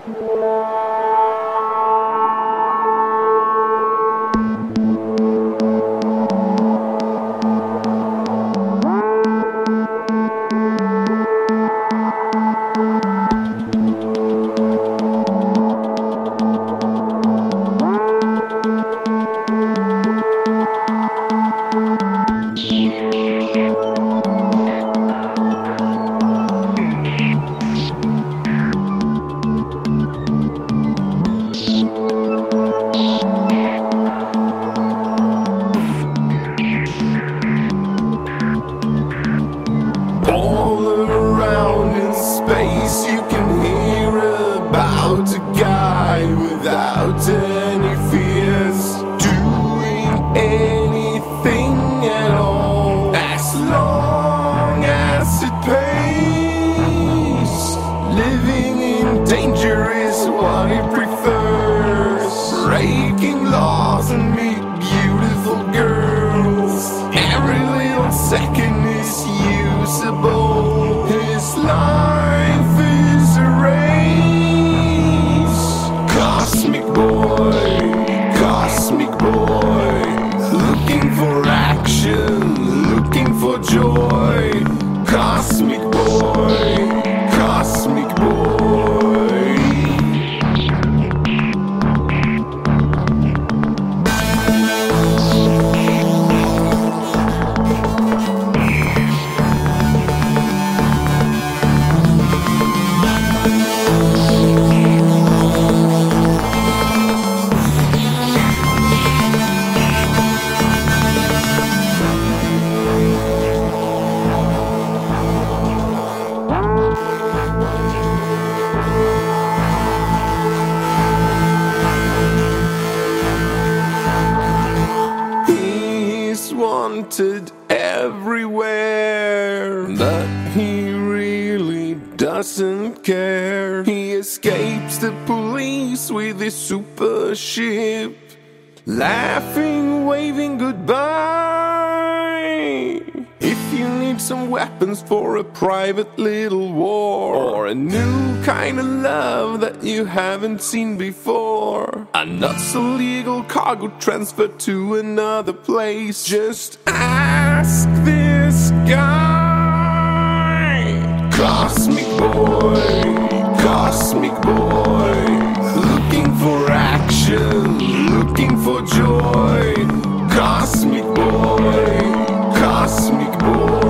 All around in space you can hear about a guy without any fears, doing anything at all, as long as it pays. Living in danger is what he prefers, breaking laws and meet beautiful girls. Every little second is usable. His life is a race. Cosmic boy, looking for action, looking for joy. Cosmic boy, cosmic boy. Wanted everywhere, but he really doesn't care. He escapes the police with his super ship, laughing, waving goodbye. If you need some weapons for a private little war, or a new kind of love that you haven't seen before, a not so legal cargo transfer to another place, just ask this guy. Cosmic boy, looking for action, looking for joy. Cosmic boy, cosmic boy.